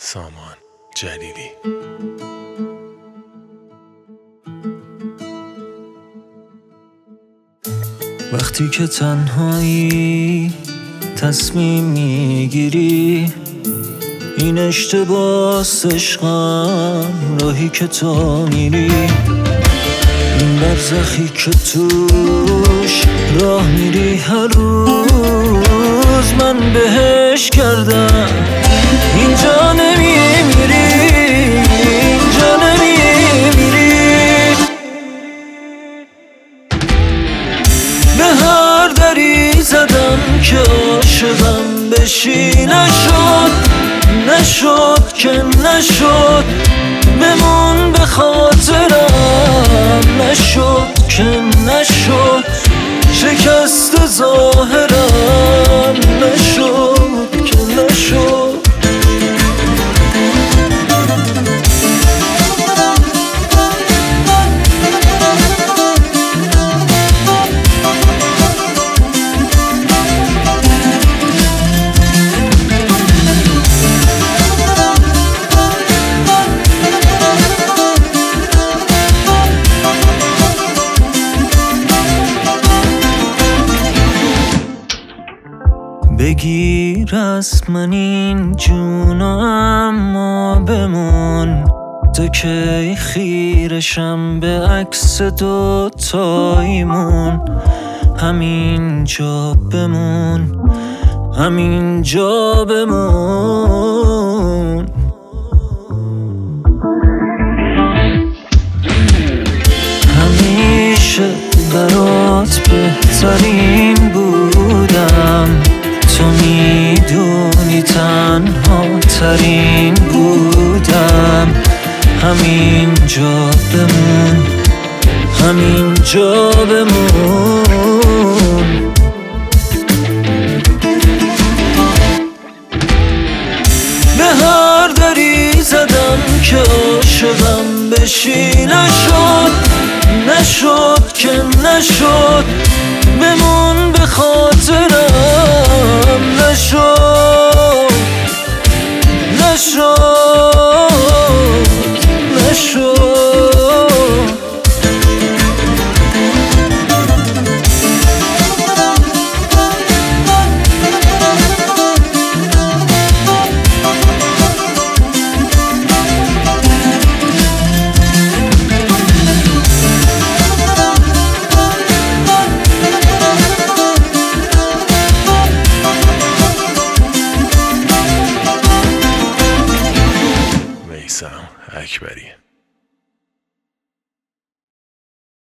سامان جلیلی. وقتی که تنهایی تصمیم میگیری این اشتباس عشقم، راهی که تو میری، این برزخی که توش راه میری هر روز من بهش کردم. اینجا نمیمیری، اینجا نمیمیری، به هر دری زدم که عاشقم بشی، نشد که نشد، بمون به خاطرم، نشد که نشد، شکست ظاهرم، نشد که نشد. بگیر از من این جونو اما بمون، تا که خیرشم به عکس دوتاییمون. همینجا بمون، همینجا بمون. همیشه برات بهترین بودم، تو میدونی تنها ترین بودم. همینجا بمون، همینجا بمون. به هر دری زدم که عاشقم بشی، نشد که نشد، بمون به خاطرم، نشد میثم اکبری.